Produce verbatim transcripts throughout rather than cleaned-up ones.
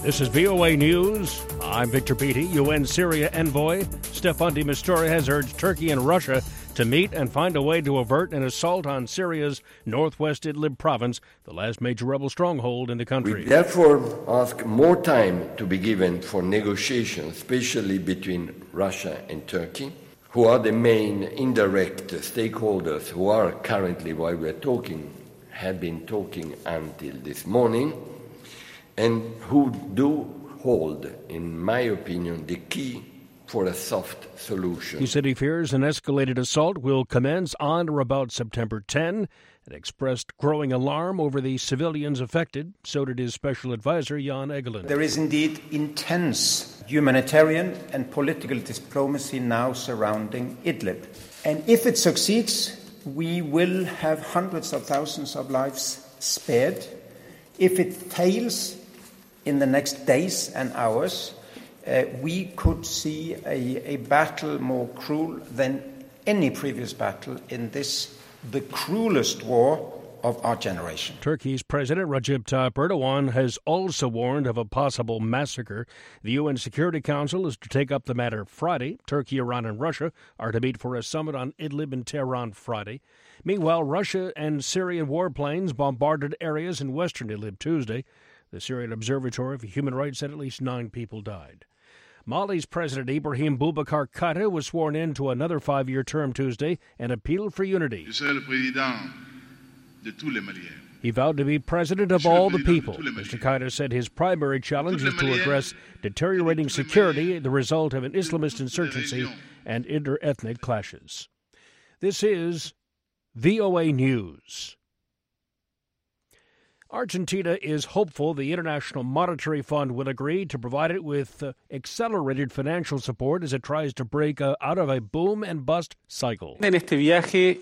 This is V O A News. I'm Victor Beatty. U N Syria envoy Staffan de Mistura has urged Turkey and Russia to meet and find a way to avert an assault on Syria's northwest Idlib province, the last major rebel stronghold in the country. We therefore ask more time to be given for negotiations, especially between Russia and Turkey, who are the main indirect stakeholders who are currently, while we're talking, have been talking until this morning, and who do hold, in my opinion, the key for a soft solution. He said he fears an escalated assault will commence on or about September tenth and expressed growing alarm over the civilians affected. So did his special advisor, Jan Egeland. There is indeed intense humanitarian and political diplomacy now surrounding Idlib. And if it succeeds, we will have hundreds of thousands of lives spared. If it fails in the next days and hours, uh, we could see a, a battle more cruel than any previous battle in this, the cruelest war of our generation. Turkey's President Recep Tayyip Erdogan has also warned of a possible massacre. The U N Security Council is to take up the matter Friday. Turkey, Iran, and Russia are to meet for a summit on Idlib in Tehran Friday. Meanwhile, Russia and Syrian warplanes bombarded areas in western Idlib Tuesday. The Syrian Observatory for Human Rights said at least nine people died. Mali's President Ibrahim Boubacar Keïta was sworn in to another five-year term Tuesday and appealed for unity. He vowed to be president of all the people. Mister Keïta said his primary challenge is to address deteriorating security, the result of an Islamist insurgency and inter-ethnic clashes. This is V O A News. Argentina is hopeful the International Monetary Fund will agree to provide it with uh, accelerated financial support as it tries to break uh, out of a boom and bust cycle. En este viaje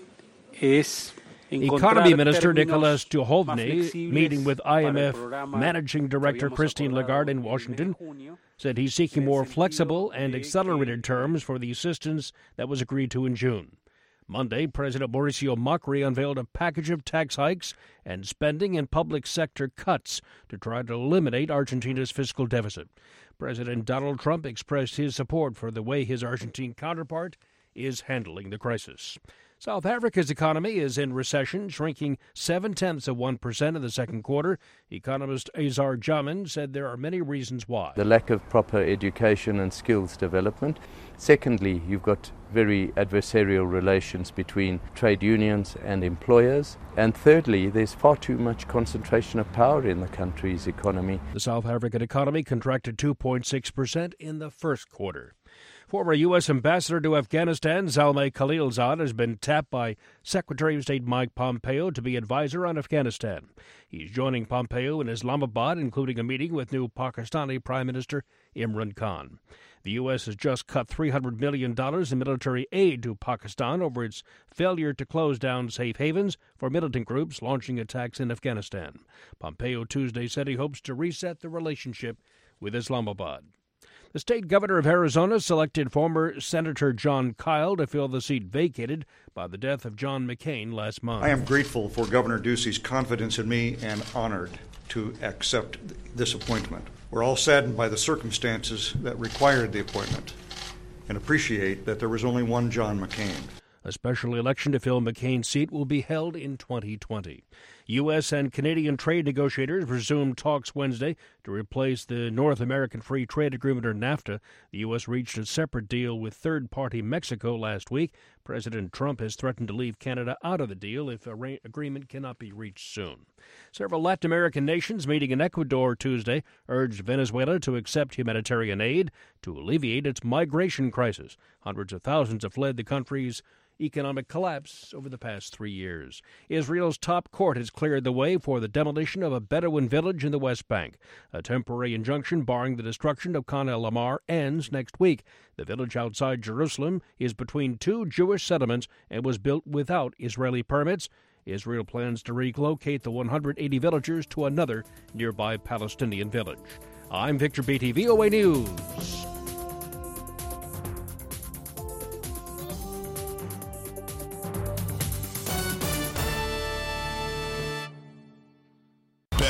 es Economy Minister Nicolas Duhovny, meeting with I M F Managing Director Christine Lagarde in Washington, said he's seeking more flexible and accelerated terms for the assistance that was agreed to in June. Monday, President Mauricio Macri unveiled a package of tax hikes and spending and public sector cuts to try to eliminate Argentina's fiscal deficit. President Donald Trump expressed his support for the way his Argentine counterpart is handling the crisis. South Africa's economy is in recession, shrinking seven-tenths of one percent in the second quarter. Economist Azar Jamin said there are many reasons why. The lack of proper education and skills development. Secondly, you've got very adversarial relations between trade unions and employers. And thirdly, there's far too much concentration of power in the country's economy. The South African economy contracted two point six percent in the first quarter. Former U S Ambassador to Afghanistan, Zalmay Khalilzad, has been tapped by Secretary of State Mike Pompeo to be advisor on Afghanistan. He's joining Pompeo in Islamabad, including a meeting with new Pakistani Prime Minister Imran Khan. The U S has just cut three hundred million dollars in military aid to Pakistan over its failure to close down safe havens for militant groups launching attacks in Afghanistan. Pompeo Tuesday said he hopes to reset the relationship with Islamabad. The state governor of Arizona selected former Senator John Kyle to fill the seat vacated by the death of John McCain last month. I am grateful for Governor Ducey's confidence in me and honored to accept this appointment. We're all saddened by the circumstances that required the appointment and appreciate that there was only one John McCain. A special election to fill McCain's seat will be held in twenty twenty. U S and Canadian trade negotiators resumed talks Wednesday to replace the North American Free Trade Agreement, or NAFTA. The U S reached a separate deal with third-party Mexico last week. President Trump has threatened to leave Canada out of the deal if an agreement cannot be reached soon. Several Latin American nations meeting in Ecuador Tuesday urged Venezuela to accept humanitarian aid to alleviate its migration crisis. Hundreds of thousands have fled the country's economic collapse over the past three years. Israel's top court has cleared the way for the demolition of a Bedouin village in the West Bank. A temporary injunction barring the destruction of Khan el-Ahmar ends next week. The village outside Jerusalem is between two Jewish settlements and was built without Israeli permits. Israel plans to relocate the one hundred eighty villagers to another nearby Palestinian village. I'm Victor Beatty, V O A News.